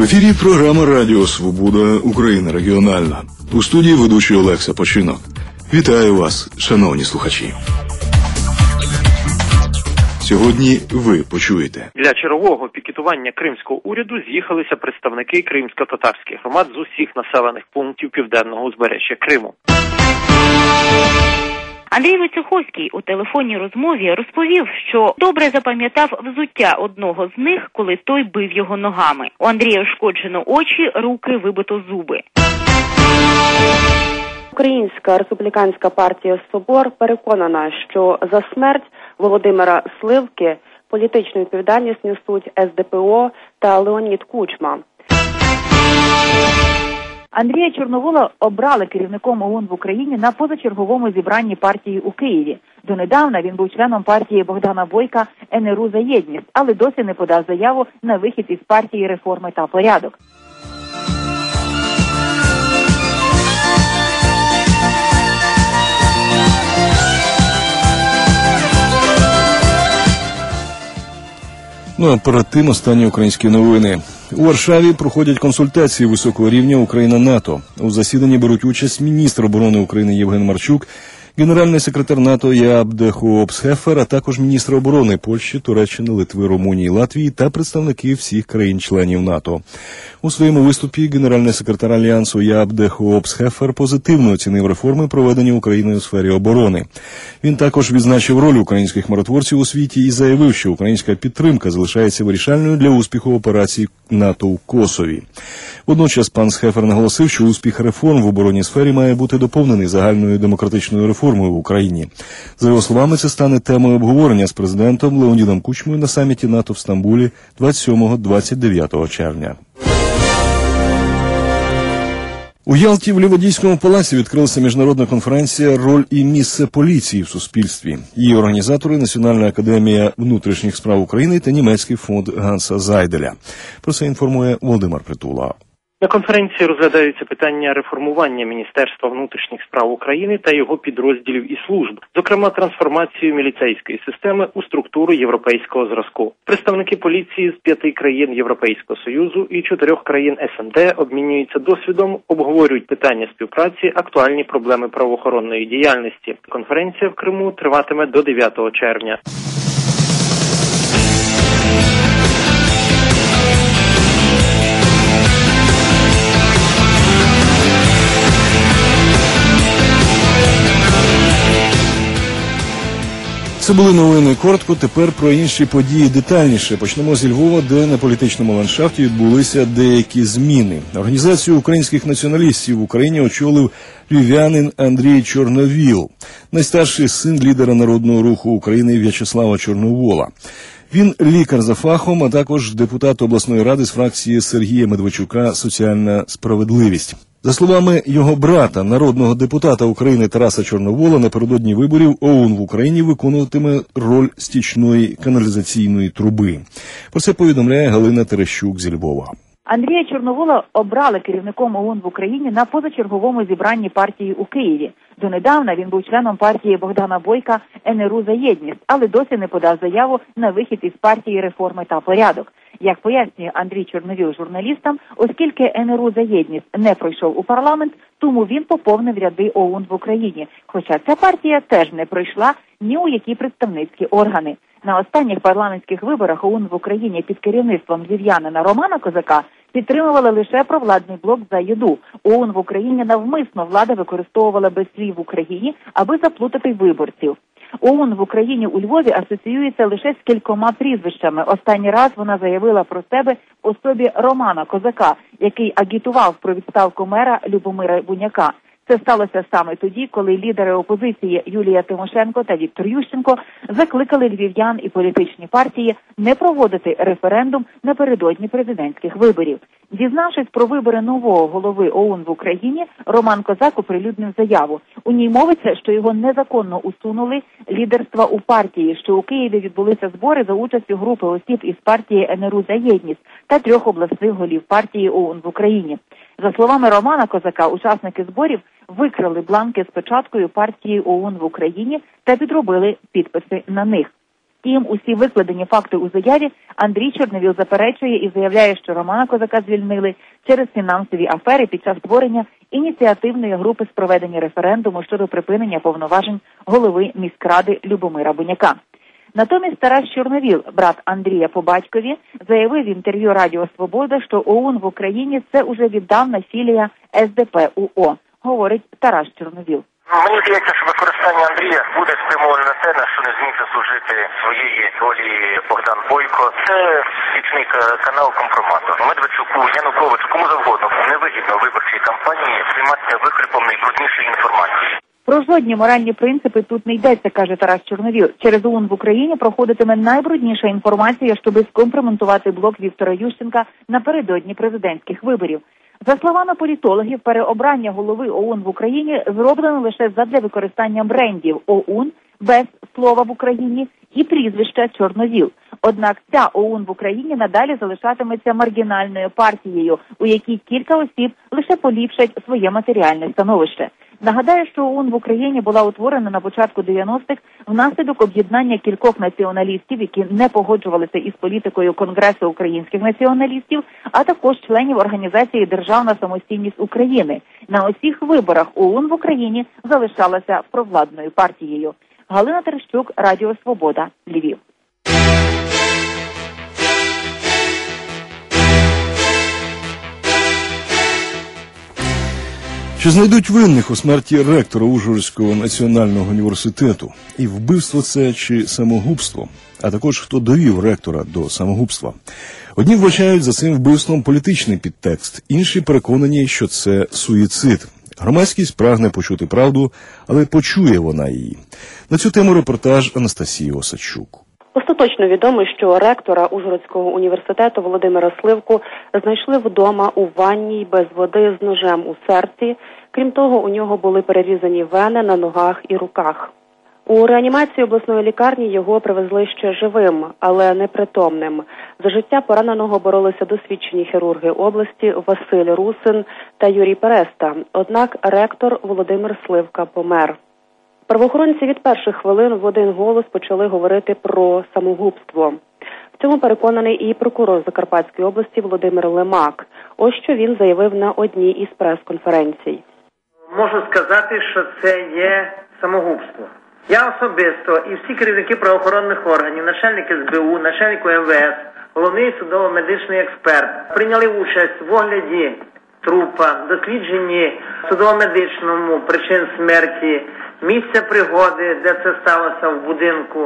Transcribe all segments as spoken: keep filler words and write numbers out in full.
ефірі програма Радіо Свобода Україна регіональна. У студії ведучий Олекса Починок. Вітаю вас, шановні слухачі. Сьогодні ви почуєте. Для чергового пікетування кримського уряду з'їхалися представники кримсько-татарських громад з усіх населених пунктів південного узбережжя Криму. Андрій Войцеховський у телефонній розмові розповів, що добре запам'ятав взуття одного з них, коли той бив його ногами. У Андрія ушкоджено очі, руки, вибито зуби. Українська республіканська партія «Собор» переконана, що за смерть Володимира Сливки політичну відповідальність несуть ес де пе о та Леонід Кучма. Андрія Чорновола обрали керівником ОУН в Україні на позачерговому зібранні партії у Києві. Донедавна він був членом партії Богдана Бойка ен ер у «За єдність», але досі не подав заяву на вихід із партії «Реформи та порядок». Ну а перед тим останні українські новини. У Варшаві проходять консультації високого рівня Україна-НАТО. У засіданні беруть участь міністр оборони України Євген Марчук, генеральний секретар НАТО Яап де Хоопс-Хефер, а також міністри оборони Польщі, Туреччини, Литви, Румунії, Латвії та представники всіх країн-членів НАТО. У своєму виступі генеральний секретар Альянсу Яап де Хоопс-Хефер позитивно оцінив реформи, проведені Україною у сфері оборони. Він також відзначив роль українських миротворців у світі і заявив, що українська підтримка залишається вирішальною для успіху операції НАТО у Косові. Водночас пан Схефер наголосив, що успіх реформ в оборонній сфері має бути доповнений загальною демократичною реформою в Україні. За його словами, це стане темою обговорення з президентом Леонідом Кучмою на саміті НАТО в Стамбулі двадцять сьомого - двадцять дев'ятого червня. У Ялті в Лівадійському палаці відкрилася міжнародна конференція «Роль і місце поліції в суспільстві». Її організатори – Національна академія внутрішніх справ України та німецький фонд Ганса Зайделя. Про це інформує Володимир Притула. На конференції розглядаються питання реформування Міністерства внутрішніх справ України та його підрозділів і служб, зокрема трансформацію міліцейської системи у структуру європейського зразку. Представники поліції з п'яти країн Європейського Союзу і чотирьох країн ес ен де обмінюються досвідом, обговорюють питання співпраці, актуальні проблеми правоохоронної діяльності. Конференція в Криму триватиме до дев'ятого червня. Це були новини коротко, тепер про інші події детальніше. Почнемо зі Львова, де на політичному ландшафті відбулися деякі зміни. Організацію українських націоналістів в Україні очолив львів'янин Андрій Чорновіл, найстарший син лідера Народного руху України В'ячеслава Чорновола. Він лікар за фахом, а також депутат обласної ради з фракції Сергія Медведчука «Соціальна справедливість». За словами його брата, народного депутата України Тараса Чорновола, напередодні виборів ОУН в Україні виконуватиме роль стічної каналізаційної труби. Про це повідомляє Галина Терещук зі Львова. Андрія Чорновола обрали керівником ОУН в Україні на позачерговому зібранні партії у Києві. Донедавна він був членом партії Богдана Бойка ен ер у «За єдність», але досі не подав заяву на вихід із партії «Реформи та порядок». Як пояснює Андрій Чорновіл журналістам, оскільки ен ер у «За єдність» не пройшов у парламент, тому він поповнив ряди ОУН в Україні. Хоча ця партія теж не пройшла ні у які представницькі органи. На останніх парламентських виборах ОУН в Україні під керівництвом львів'янина Романа Козака підтримували лише провладний блок «За єду». ОУН в Україні навмисно влада використовувала без слів в Україні, аби заплутати виборців. ОУН в Україні у Львові асоціюється лише з кількома прізвищами. Останній раз вона заявила про себе в особі Романа Козака, який агітував про відставку мера Любомира Буняка. Це сталося саме тоді, коли лідери опозиції Юлія Тимошенко та Віктор Ющенко закликали львів'ян і політичні партії не проводити референдум напередодні президентських виборів. Дізнавшись про вибори нового голови ОУН в Україні, Роман Козак оприлюднив заяву. У ній мовиться, що його незаконно усунули лідерства у партії, що у Києві відбулися збори за участю групи осіб із партії ен ер у «За єдність» та трьох обласних голів партії ОУН в Україні. За словами Романа Козака, учасники зборів викрали бланки з печаткою партії ОУН в Україні та підробили підписи на них. Втім, усі викладені факти у заяві Андрій Чорновіл заперечує і заявляє, що Романа Козака звільнили через фінансові афери під час створення ініціативної групи з проведення референдуму щодо припинення повноважень голови міськради Любомира Буняка. Натомість Тарас Чорновіл, брат Андрія по батькові, заявив в інтерв'ю Радіо Свобода, що ОУН в Україні – це уже віддавна філія ес де пе у о, говорить Тарас Чорновіл. Мені здається, що використання Андрія буде спрямоване на те, на що не зміг заслужити своєї долі Богдан Бойко. Це свічний канал компромату. Медведчуку, Януковичу, кому завгодно невигідно в виборчій кампанії займатися вихліпом найбруднішої інформації. Про жодні моральні принципи тут не йдеться, каже Тарас Чорновіл. Через ОУН в Україні проходитиме найбрудніша інформація, щоби скомпроментувати блок Віктора Ющенка напередодні президентських виборів. За словами політологів, переобрання голови ОУН в Україні зроблено лише задля використання брендів ОУН без слова в Україні і прізвища Чорновіл. Однак ця ОУН в Україні надалі залишатиметься маргінальною партією, у якій кілька осіб лише поліпшать своє матеріальне становище. Нагадаю, що ОУН в Україні була утворена на початку дев'яностих внаслідок об'єднання кількох націоналістів, які не погоджувалися із політикою Конгресу українських націоналістів, а також членів організації «Державна самостійність України». На усіх виборах ОУН в Україні залишалася провладною партією. Галина Терещук, Радіо Свобода, Львів. Чи знайдуть винних у смерті ректора Ужгородського національного університету? І вбивство це чи самогубство? А також хто довів ректора до самогубства? Одні вбачають за цим вбивством політичний підтекст, інші переконані, що це суїцид. Громадськість прагне почути правду, але почує вона її. На цю тему репортаж Анастасії Осадчук. Остаточно відомо, що ректора Ужгородського університету Володимира Сливку знайшли вдома у ванній без води з ножем у серці. Крім того, у нього були перерізані вени на ногах і руках. У реанімації обласної лікарні його привезли ще живим, але непритомним. За життя пораненого боролися досвідчені хірурги області Василь Русин та Юрій Переста. Однак ректор Володимир Сливка помер. Правоохоронці від перших хвилин в один голос почали говорити про самогубство. В цьому переконаний і прокурор Закарпатської області Володимир Лемак. Ось що він заявив на одній із прес-конференцій. Можу сказати, що це є самогубство. Я особисто і всі керівники правоохоронних органів, начальник ес бе у, начальник ем ве ес, головний судово-медичний експерт прийняли участь в огляді трупа, дослідженні судово-медичному причин смерті, місця пригоди, де це сталося в будинку.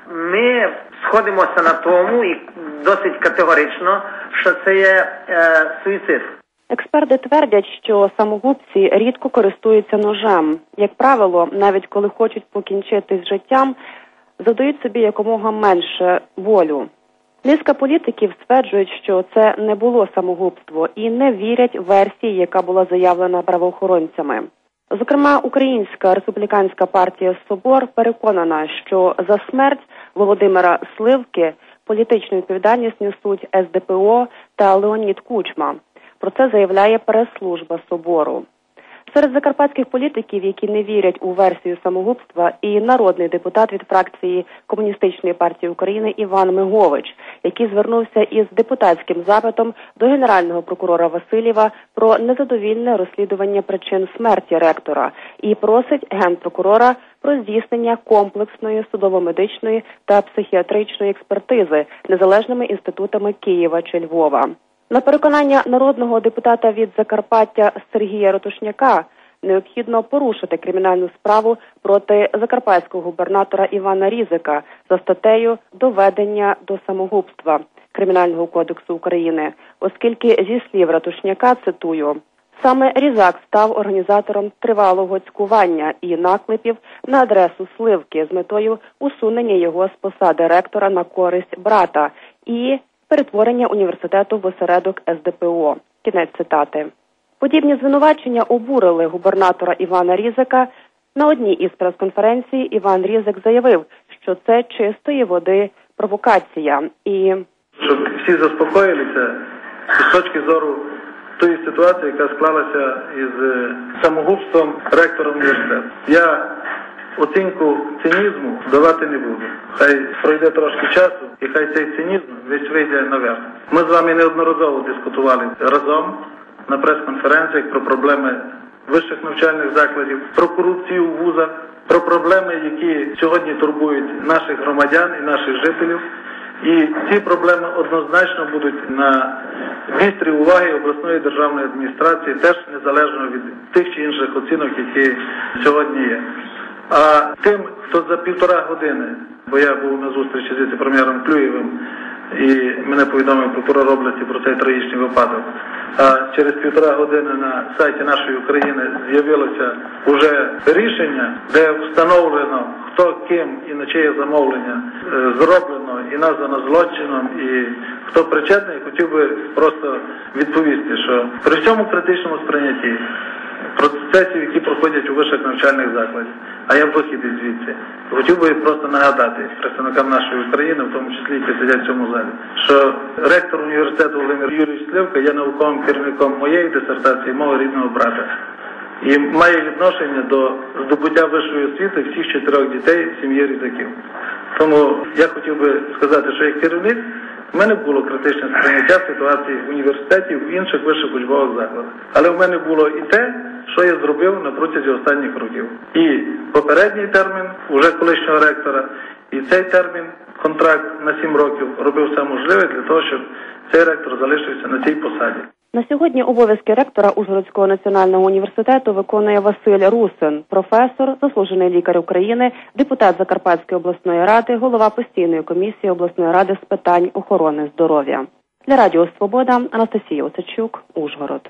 Ми сходимося на тому і досить категорично, що це є е, суїцид. Експерти твердять, що самогубці рідко користуються ножем. Як правило, навіть коли хочуть покінчити з життям, задають собі якомога менше волю. Низка політиків стверджують, що це не було самогубство і не вірять версії, яка була заявлена правоохоронцями. Зокрема, Українська республіканська партія «Собор» переконана, що за смерть Володимира Сливки політичну відповідальність несуть ес де пе о та Леонід Кучма. Про це заявляє прес-служба «Собору». Серед закарпатських політиків, які не вірять у версію самогубства, і народний депутат від фракції Комуністичної партії України Іван Мигович, який звернувся із депутатським запитом до генерального прокурора Васильєва про незадовільне розслідування причин смерті ректора і просить генпрокурора про здійснення комплексної судово-медичної та психіатричної експертизи незалежними інститутами Києва чи Львова. На переконання народного депутата від Закарпаття Сергія Ратушняка, необхідно порушити кримінальну справу проти закарпатського губернатора Івана Різика за статтею «Доведення до самогубства» Кримінального кодексу України, оскільки, зі слів Ратушняка, цитую, саме Різак став організатором тривалого цькування і наклепів на адресу Сливки з метою усунення його з посади ректора на користь брата і перетворення університету в осередок ес де пе о. Кінець цитати. Подібні звинувачення обурили губернатора Івана Різика. На одній із прес-конференцій Іван Різик заявив, що це чистої води провокація. І щоб всі заспокоїлися з точки зору тої ситуації, яка склалася із самогубством ректора університету. Я оцінку цинізму давати не буду. Хай пройде трошки часу, і хай цей цинізм весь вийде наверх. Ми з вами неодноразово дискутували разом на прес-конференціях про проблеми вищих навчальних закладів, про корупцію в вузах, про проблеми, які сьогодні турбують наших громадян і наших жителів. І ці проблеми однозначно будуть на вістрі уваги обласної державної адміністрації, теж незалежно від тих чи інших оцінок, які сьогодні є. А тим, хто за півтора години, бо я був на зустрічі з віце-прем'єром Клюєвим, і мене повідомив прокурор області про цей трагічний випадок. А через півтора години на сайті нашої України з'явилося вже рішення, де встановлено, хто ким і на чиє замовлення зроблено і названо злочином, і хто причетний. Хотів би просто відповісти, що при всьому критичному сприйнятті процесів, які проходять у вищих навчальних закладах, а я вихід із звідси, хотів би просто нагадати представникам нашої України, в тому числі, які сидять в цьому залі, що ректор університету Володимир Юрійович Сливка є науковим керівником моєї дисертації, мого рідного брата. І має відношення до здобуття вищої освіти всіх чотирьох дітей в сім'ї Різаків. Тому я хотів би сказати, що як керівник, в мене було критичне сприйняття ситуації в університеті, в інших вищих учбових закладах. Але в мене було і те, що я зробив на протязі останніх років. І попередній термін, уже колишнього ректора, і цей термін, контракт на сім років, робив все можливе для того, щоб цей ректор залишився на цій посаді. На сьогодні обов'язки ректора Ужгородського національного університету виконує Василь Русин, професор, заслужений лікар України, депутат Закарпатської обласної ради, голова постійної комісії обласної ради з питань охорони здоров'я. Для Радіо Свобода, Анастасія Оцечук, Ужгород.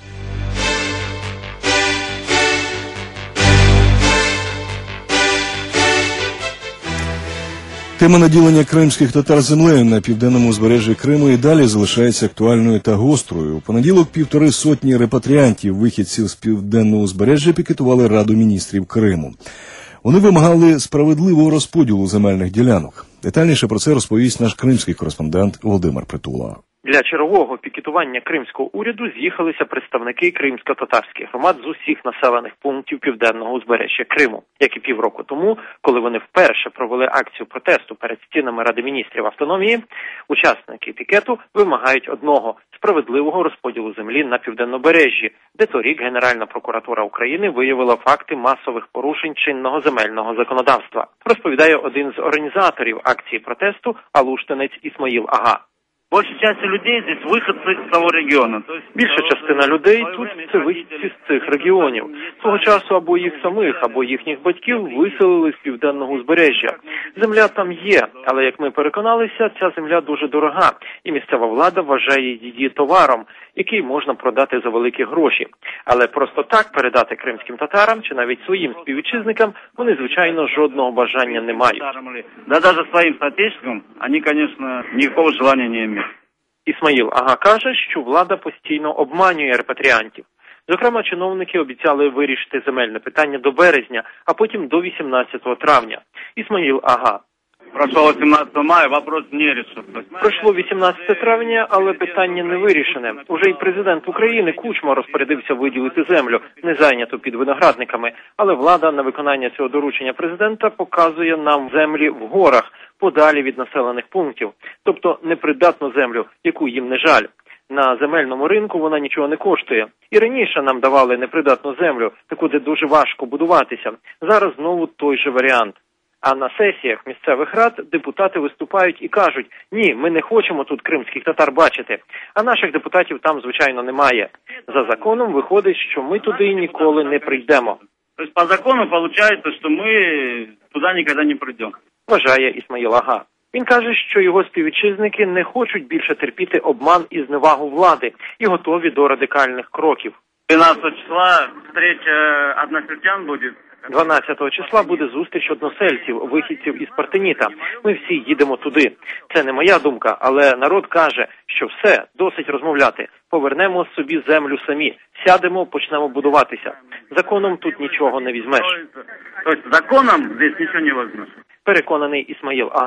Тема наділення кримських татар землею на південному узбережжі Криму і далі залишається актуальною та гострою. У понеділок півтори сотні репатріантів, вихідців з південного узбережжя, пікетували Раду міністрів Криму. Вони вимагали справедливого розподілу земельних ділянок. Детальніше про це розповість наш кримський кореспондент Володимир Притула. Для чергового пікетування кримського уряду з'їхалися представники кримсько-татарських громад з усіх населених пунктів південного узбережжя Криму. Як і півроку тому, коли вони вперше провели акцію протесту перед стінами Ради міністрів автономії, учасники пікету вимагають одного – справедливого розподілу землі на південнобережжі, де торік Генеральна прокуратура України виявила факти масових порушень чинного земельного законодавства. Розповідає один з організаторів акції протесту алуштинець Ісмаїл Ага. Більша частина людей тут виходці з цього регіону. Більша частина людей тут – це вихідці з цих регіонів. Свого часу або їх самих, або їхніх батьків виселили з південного узбережжя. Земля там є, але, як ми переконалися, ця земля дуже дорога, і місцева влада вважає її товаром, який можна продати за великі гроші. Але просто так передати кримським татарам чи навіть своїм співвітчизникам вони, звичайно, жодного бажання не мають. Да навіть своїм соотечественникам вони, звісно, ніякого бажання не мають. Ісмаїл Ага каже, що влада постійно обманює репатріантів. Зокрема, чиновники обіцяли вирішити земельне питання до березня, а потім до вісімнадцятого травня. Ісмаїл Ага. Пройшло вісімнадцятого мая, вопрос не рішив. Пройшло вісімнадцятого травня, але питання не вирішене. Уже і президент України Кучма розпорядився виділити землю, не зайняту під виноградниками. Але влада на виконання цього доручення президента показує нам землі в горах, подалі від населених пунктів. Тобто непридатну землю, яку їм не жаль. На земельному ринку вона нічого не коштує. І раніше нам давали непридатну землю, таку, де дуже важко будуватися. Зараз знову той же варіант. А на сесіях місцевих рад депутати виступають і кажуть, ні, ми не хочемо тут кримських татар бачити. А наших депутатів там, звичайно, немає. За законом виходить, що ми туди ніколи не прийдемо. Тобто по закону виходить, що ми туди ніколи не прийдемо. Вважає Ісмаїл Ага. Він каже, що його співвітчизники не хочуть більше терпіти обман і зневагу влади і готові до радикальних кроків. дванадцятого числа встреча односельчан буде. дванадцятого числа буде зустріч односельців, вихідців із Партеніта. Ми всі їдемо туди. Це не моя думка, але народ каже, що все, досить розмовляти. Повернемо собі землю самі. Сядемо, почнемо будуватися. Законом тут нічого не візьмеш. Тобто законом здесь нічого не візьмеш. Переконаний Ісмаїл Ага.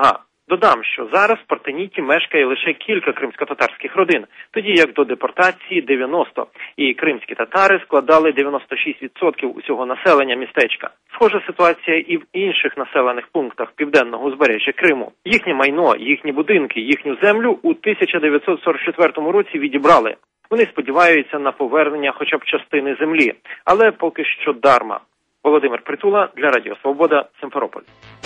Додам, що зараз в Партеніті мешкає лише кілька кримсько-татарських родин, тоді як до депортації дев'яносто, і кримські татари складали дев'яносто шість відсотків усього населення містечка. Схожа ситуація і в інших населених пунктах південного узбережжя Криму. Їхнє майно, їхні будинки, їхню землю у тисяча дев'ятсот сорок четвертому році відібрали. Вони сподіваються на повернення хоча б частини землі, але поки що дарма. Володимир Притула для Радіо Свобода, Симферополь.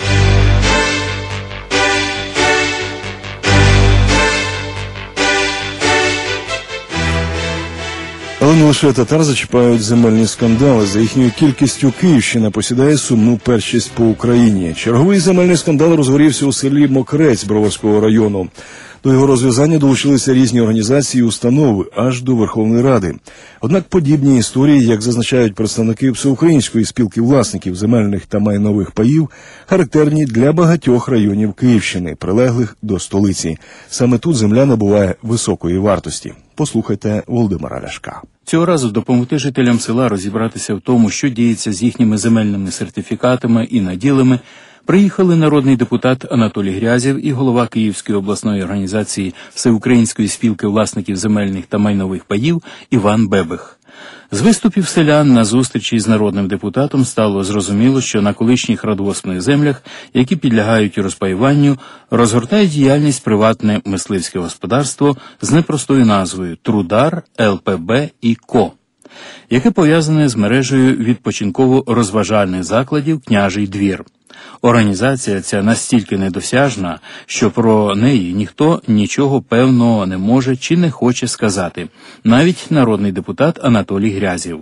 Але не лише татар зачіпають земельні скандали. За їхньою кількістю Київщина посідає сумну першість по Україні. Черговий земельний скандал розгорівся у селі Мокрець Броварського району. До його розв'язання долучилися різні організації і установи, аж до Верховної Ради. Однак подібні історії, як зазначають представники Всеукраїнської спілки власників земельних та майнових паїв, характерні для багатьох районів Київщини, прилеглих до столиці. Саме тут земля набуває високої вартості. Послухайте Володимира Ляшка. Цього разу допомогти жителям села розібратися в тому, що діється з їхніми земельними сертифікатами і наділами, приїхали народний депутат Анатолій Грязєв і голова Київської обласної організації Всеукраїнської спілки власників земельних та майнових паїв Іван Бебих. З виступів селян на зустрічі з народним депутатом стало зрозуміло, що на колишніх радгоспних землях, які підлягають розпаюванню, розгортає діяльність приватне мисливське господарство з непростою назвою «Трудар», «Ел Пе Бе» і «Ко», яке пов'язане з мережею відпочинково-розважальних закладів «Княжий двір». Організація ця настільки недосяжна, що про неї ніхто нічого певного не може чи не хоче сказати. Навіть народний депутат Анатолій Грязєв.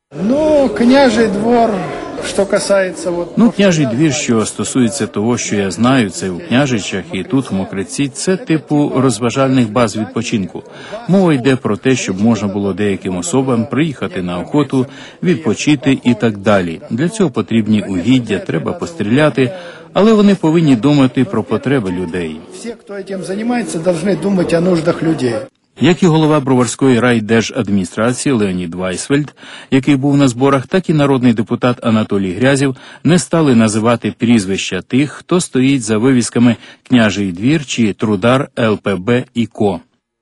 Ну, княжий двор, що касається... Вот, ну, княжий двір, що стосується того, що я знаю, це у Княжичах і тут, в Мокриці, це типу розважальних баз відпочинку. Мова йде про те, щоб можна було деяким особам приїхати на охоту, відпочити і так далі. Для цього потрібні угіддя, треба постріляти, але вони повинні думати про потреби людей. Всі, хто цим займається, повинні думати о нуждах людей. Як і голова Броварської райдержадміністрації Леонід Вайсфельд, який був на зборах, так і народний депутат Анатолій Грязєв не стали називати прізвища тих, хто стоїть за вивісками «Княжий двір» чи «Трудар», «Ел Пе Бе» і «Ко».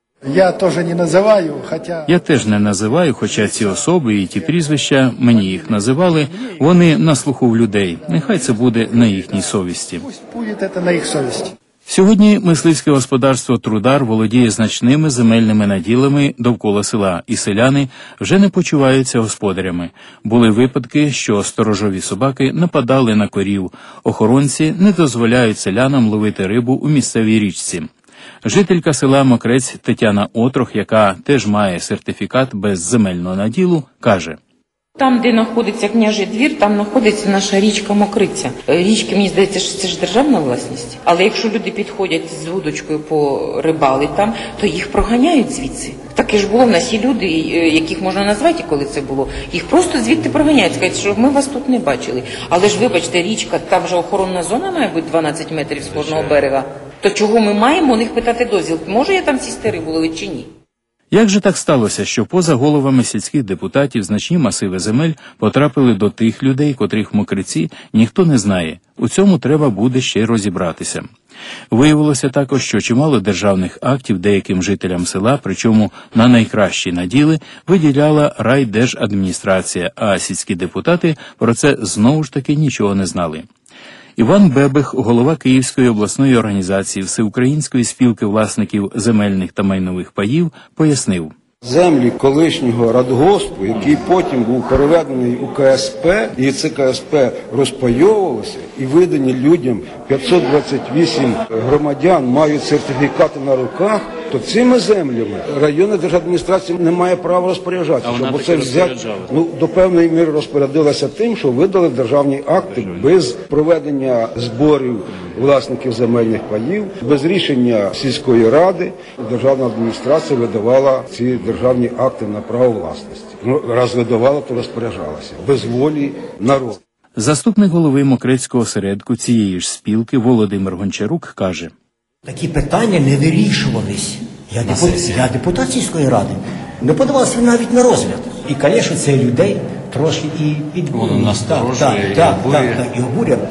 Я теж не називаю, хоча... Я теж не називаю, хоча ці особи і ті прізвища, мені їх називали, вони на слуху в людей. Нехай це буде на їхній совісті. Пусть буде це на їх совісті. Сьогодні мисливське господарство «Трудар» володіє значними земельними наділами довкола села, і селяни вже не почуваються господарями. Були випадки, що сторожові собаки нападали на корів, охоронці не дозволяють селянам ловити рибу у місцевій річці. Жителька села Мокрець Тетяна Отрох, яка теж має сертифікат без земельного наділу, каже: там, де знаходиться Княжий двір, там знаходиться наша річка Мокриця. Річки, мені здається, що це ж державна власність. Але якщо люди підходять з вудочкою по рибали там, то їх проганяють звідси. Таке ж було, в нас є люди, яких можна назвати, коли це було. Їх просто звідти проганяють, сказати, що ми вас тут не бачили. Але ж, вибачте, річка, там же охоронна зона має бути дванадцять метрів з кожного берега. То чого ми маємо у них питати дозвіл? Може я там сісти рибу ловити чи ні? Як же так сталося, що поза головами сільських депутатів значні масиви земель потрапили до тих людей, котрих в Мокриці ніхто не знає? У цьому треба буде ще розібратися. Виявилося також, що чимало державних актів деяким жителям села, причому на найкращі наділи, виділяла райдержадміністрація, а сільські депутати про це знову ж таки нічого не знали. Іван Бебих, голова Київської обласної організації Всеукраїнської спілки власників земельних та майнових паїв, пояснив. Землі колишнього радгоспу, який потім був переведений у Ка Ес Пе, і це Ка Ес Пе розпайовувалося, і видані людям п'ятсот двадцять вісім громадян мають сертифікати на руках, то цими землями районна держадміністрація не має права розпоряджатися. А вона бо таки це взяти, ну, до певної міри розпорядилася тим, що видали державні акти без проведення зборів власників земельних паїв, без рішення сільської ради. Державна адміністрація видавала ці державні акти на право власності. Ну, раз видавала, то розпоряджалася. Без волі народу. Заступник голови Мокрецького осередку цієї ж спілки Володимир Гончарук каже: такі питання не вирішувались. Я, депу... Я депутат сільської ради. Не подавався навіть на розгляд. І, звісно, це людей трошки і підбурює. Воно насторожує, так, так, так, так, і обурює.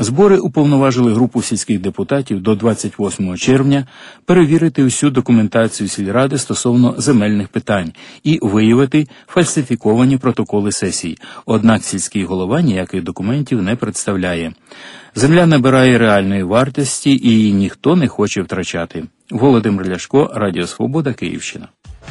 Збори уповноважили групу сільських депутатів до двадцять восьмого червня перевірити всю документацію сільради стосовно земельних питань і виявити фальсифіковані протоколи сесій. Однак сільський голова ніяких документів не представляє. Земля набирає реальної вартості і її ніхто не хоче втрачати. Володимир Ляшко, Радіо Свобода, Київщина.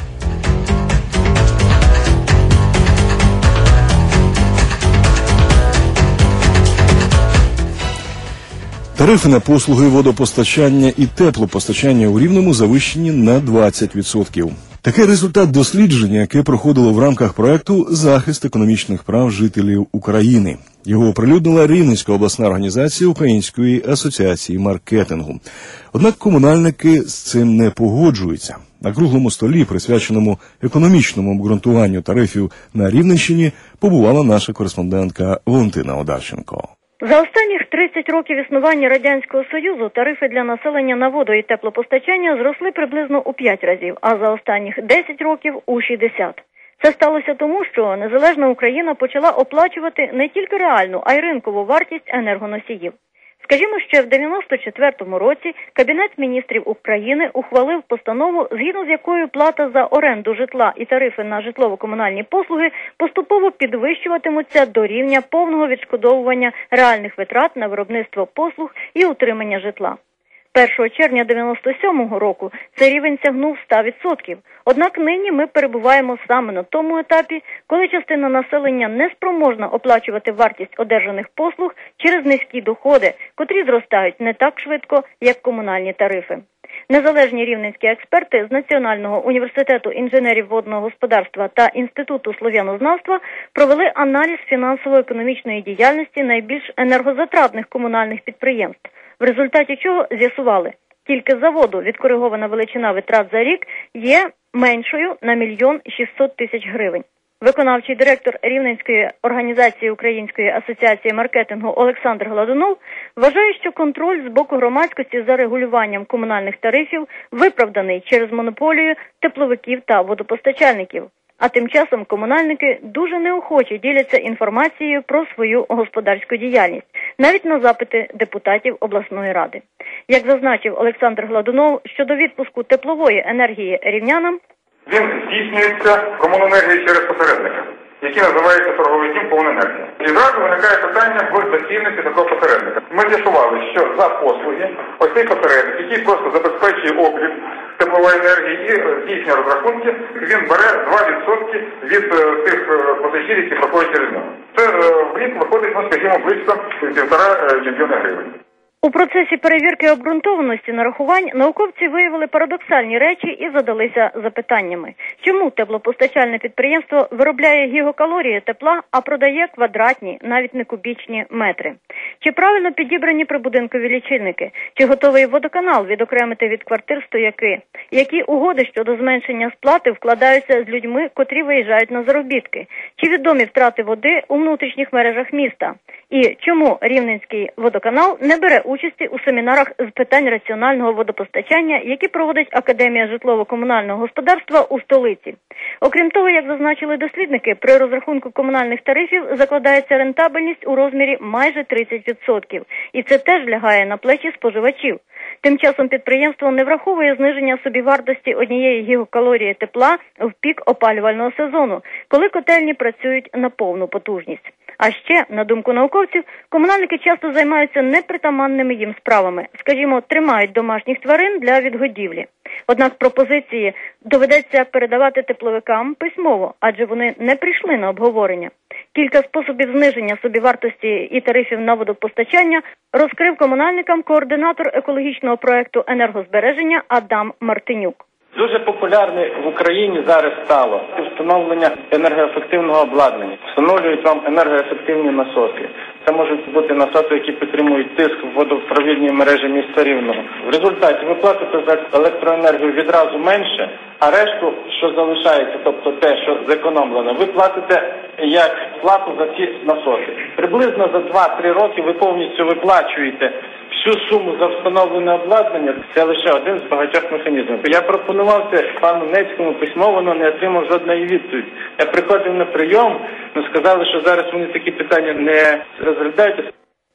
Тарифи на послуги водопостачання і теплопостачання у Рівному завищені на двадцять відсотків. Такий результат дослідження, яке проходило в рамках проекту «Захист економічних прав жителів України». Його оприлюднила Рівненська обласна організація Української асоціації маркетингу. Однак комунальники з цим не погоджуються. На круглому столі, присвяченому економічному обґрунтуванню тарифів на Рівненщині, побувала наша кореспондентка Валентина Одарченко. За останніх тридцять років існування Радянського Союзу тарифи для населення на воду і теплопостачання зросли приблизно у п'ять разів, а за останніх десять років – у шістдесят. Це сталося тому, що незалежна Україна почала оплачувати не тільки реальну, а й ринкову вартість енергоносіїв. Скажімо, ще в дев'яносто четвертому році Кабінет міністрів України ухвалив постанову, згідно з якою плата за оренду житла і тарифи на житлово-комунальні послуги поступово підвищуватимуться до рівня повного відшкодовування реальних витрат на виробництво послуг і утримання житла. першого червня дев'яносто сьомого року цей рівень сягнув сто відсотків. Однак нині ми перебуваємо саме на тому етапі, коли частина населення не спроможна оплачувати вартість одержаних послуг через низькі доходи, котрі зростають не так швидко, як комунальні тарифи. Незалежні рівненські експерти з Національного університету інженерів водного господарства та Інституту слов'янознавства провели аналіз фінансово-економічної діяльності найбільш енергозатратних комунальних підприємств, в результаті чого з'ясували, тільки за воду відкоригована величина витрат за рік є меншою на мільйон шістсот тисяч гривень. Виконавчий директор Рівненської організації Української асоціації маркетингу Олександр Гладунов вважає, що контроль з боку громадськості за регулюванням комунальних тарифів виправданий через монополію тепловиків та водопостачальників. А тим часом комунальники дуже неохоче діляться інформацією про свою господарську діяльність, навіть на запити депутатів обласної ради. Як зазначив Олександр Гладунов, щодо відпуску теплової енергії рівнянам, він здійснюється комуненергією через посередника, який називається торговий дім «Комуненергія». І зразу виникає питання в доцільності такого посередника. Ми з'ясували, що за послуги ось цей посередник, який просто забезпечує облік теплової енергії і здійснює розрахунки, він бере два відсотки від тих платежів, які проходять через нього. Це в рік виходить, ну, скажімо, близько півтора мільйона гривень. У процесі перевірки обґрунтованості нарахувань науковці виявили парадоксальні речі і задалися запитаннями. Чому теплопостачальне підприємство виробляє гігакалорії тепла, а продає квадратні, навіть не кубічні метри? Чи правильно підібрані прибудинкові лічильники? Чи готовий водоканал відокремити від квартир стояки? Які угоди щодо зменшення сплати вкладаються з людьми, котрі виїжджають на заробітки? Чи відомі втрати води у внутрішніх мережах міста? І чому Рівненський водоканал не бере участі у семінарах з питань раціонального водопостачання, які проводить Академія житлово-комунального господарства у столиці? Окрім того, як зазначили дослідники, при розрахунку комунальних тарифів закладається рентабельність у розмірі майже тридцять відсотків. І це теж лягає на плечі споживачів. Тим часом підприємство не враховує зниження собівартості однієї гігакалорії тепла в пік опалювального сезону, коли котельні працюють на повну потужність. А ще, на думку науковців, комунальники часто займаються непритаманними їм справами, скажімо, тримають домашніх тварин для відгодівлі. Однак пропозиції доведеться передавати тепловикам письмово, адже вони не прийшли на обговорення. Кілька способів зниження собівартості і тарифів на водопостачання розкрив комунальникам координатор екологічного проекту енергозбереження Адам Мартинюк. Дуже популярне в Україні зараз стало встановлення енергоефективного обладнання. Встановлюють вам енергоефективні насоси. Це можуть бути насоси, які підтримують тиск в водопровідній мережі міста Рівного. В результаті ви платите за електроенергію відразу менше, а решту, що залишається, тобто те, що зекономлено, ви платите як плату за ці насоси. Приблизно за два-три роки ви повністю виплачуєте всю суму за встановлене обладнання. Це лише один з багатьох механізмів. Я пропонував це пану Нецькому письмово, але не отримав жодної відповіді. Я приходив на прийом, але сказали, що зараз вони такі питання не розглядають.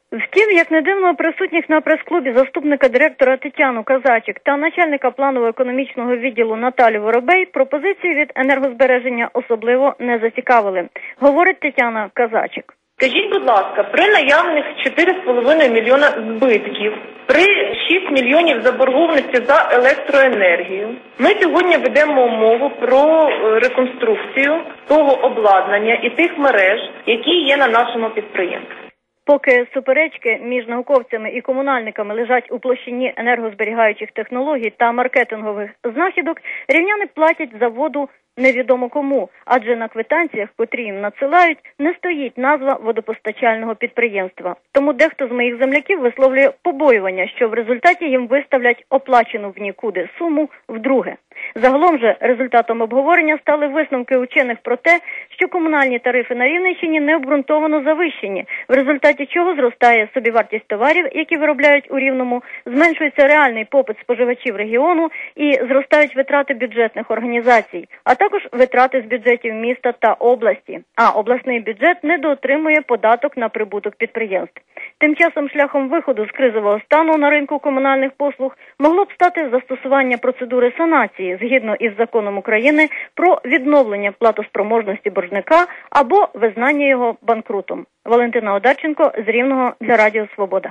Втім, як не дивно, присутніх на прес-клубі заступника директора Тетяну Казачик та начальника планово-економічного відділу Наталю Воробей пропозиції від енергозбереження особливо не зацікавили, говорить Тетяна Казачик. Скажіть, будь ласка, при наявних чотири з половиною мільйона збитків, при шість мільйонів заборгованості за електроенергію, ми сьогодні ведемо мову про реконструкцію того обладнання і тих мереж, які є на нашому підприємстві. Поки суперечки між науковцями і комунальниками лежать у площині енергозберігаючих технологій та маркетингових знахідок, рівняни платять за воду невідомо кому, адже на квитанціях, котрі їм надсилають, не стоїть назва водопостачального підприємства. Тому дехто з моїх земляків висловлює побоювання, що в результаті їм виставлять оплачену в нікуди суму вдруге. Загалом же результатом обговорення стали висновки учених про те, що комунальні тарифи на Рівненщині необґрунтовано завищені, в результаті чого зростає собівартість товарів, які виробляють у Рівному, зменшується реальний попит споживачів регіону і зростають витрати бюджетних організацій, а також витрати з бюджетів міста та області. А обласний бюджет недоотримує податок на прибуток підприємств. Тим часом шляхом виходу з кризового стану на ринку комунальних послуг могло б стати застосування процедури санації згідно із законом України про відновлення платоспроможності боржника або визнання його банкрутом. Валентина Одарченко з Рівного для Радіо Свобода.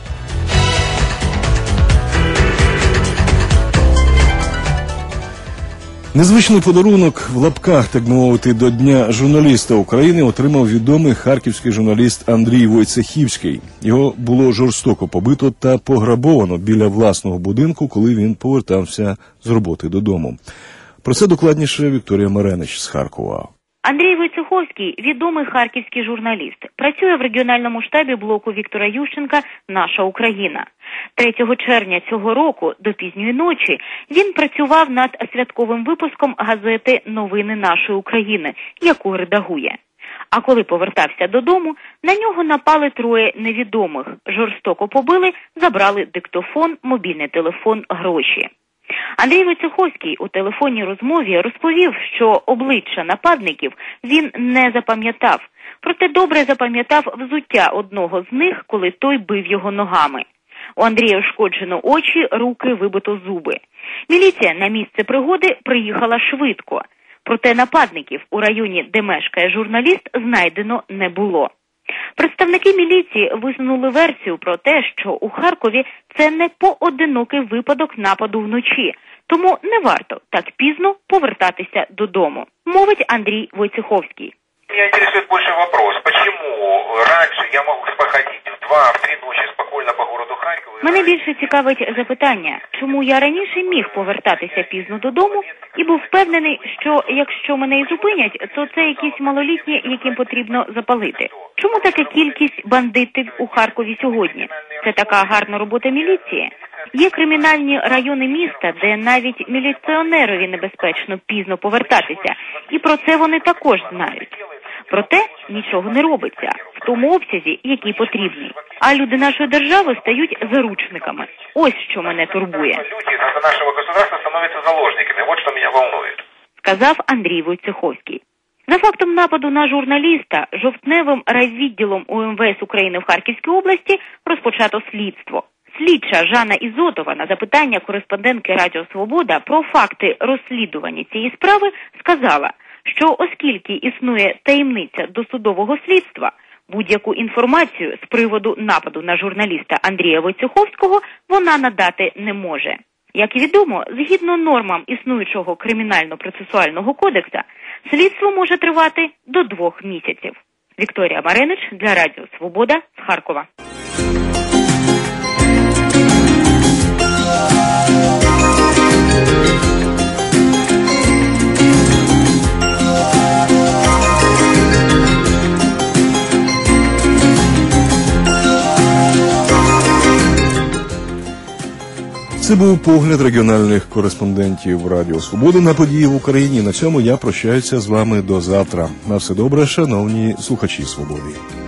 Незвичний подарунок в лапках, так би мовити, до Дня журналіста України отримав відомий харківський журналіст Андрій Войцехівський. Його було жорстоко побито та пограбовано біля власного будинку, коли він повертався з роботи додому. Про це докладніше Вікторія Маренич з Харкова. Андрій Войцеховський – відомий харківський журналіст. Працює в регіональному штабі блоку Віктора Ющенка «Наша Україна». третього червня цього року до пізньої ночі він працював над святковим випуском газети «Новини нашої України», яку редагує. А коли повертався додому, на нього напали троє невідомих. Жорстоко побили, забрали диктофон, мобільний телефон, гроші. Андрій Войцеховський у телефонній розмові розповів, що обличчя нападників він не запам'ятав. Проте добре запам'ятав взуття одного з них, коли той бив його ногами. У Андрія ушкоджено очі, руки, вибито зуби. Міліція на місце пригоди приїхала швидко. Проте нападників у районі, де мешкає журналіст, знайдено не було. Представники міліції висунули версію про те, що у Харкові це не поодинокий випадок нападу вночі, тому не варто так пізно повертатися додому, мовить Андрій Войцеховський. Меня интересует больше вопрос, почему раньше я мог походить в два, в три ночи спокойно по городу Харькову? Мене більше цікавить запитання, чому я раніше міг повертатися пізно додому і був впевнений, що якщо мене і зупинять, то це якісь малолітні, яким потрібно запалити. Чому така кількість бандитів у Харкові сьогодні? Це така гарна робота міліції? Є кримінальні райони міста, де навіть міліціонерові небезпечно пізно повертатися, і про це вони також знають. Проте нічого не робиться в тому обсязі, який потрібний. А люди нашої держави стають заручниками. Ось що мене турбує. Люди нашого государства становляться заложниками. От що мене волнує. Сказав Андрій Войцеховський. За фактом нападу на журналіста жовтневим райвідділом У Ем Ве Ес України в Харківській області розпочато слідство. Слідча Жанна Ізотова на запитання кореспондентки Радіо Свобода про факти розслідування цієї справи сказала, що оскільки існує таємниця досудового слідства, будь-яку інформацію з приводу нападу на журналіста Андрія Войцеховського вона надати не може. Як відомо, згідно нормам існуючого кримінально-процесуального кодексу, слідство може тривати до двох місяців. Вікторія Маренич для Радіо Свобода з Харкова. Це був погляд регіональних кореспондентів Радіо Свобода на події в Україні. На цьому я прощаюся з вами до завтра. На все добре, шановні слухачі Свободи.